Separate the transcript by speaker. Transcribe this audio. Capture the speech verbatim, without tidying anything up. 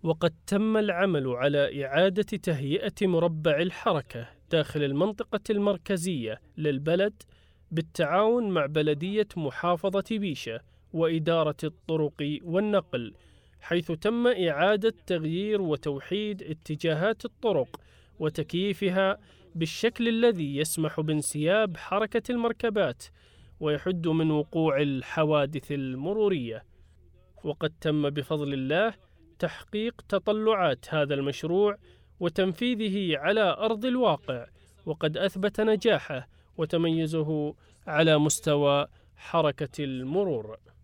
Speaker 1: وقد تم العمل على إعادة تهيئة مربع الحركة داخل المنطقة المركزية للبلد بالتعاون مع بلدية محافظة بيشة وإدارة الطرق والنقل، حيث تم إعادة تغيير وتوحيد اتجاهات الطرق وتكييفها بالشكل الذي يسمح بانسياب حركة المركبات ويحد من وقوع الحوادث المرورية. وقد تم بفضل الله تحقيق تطلعات هذا المشروع وتنفيذه على أرض الواقع، وقد أثبت نجاحه وتميزه على مستوى حركة المرور.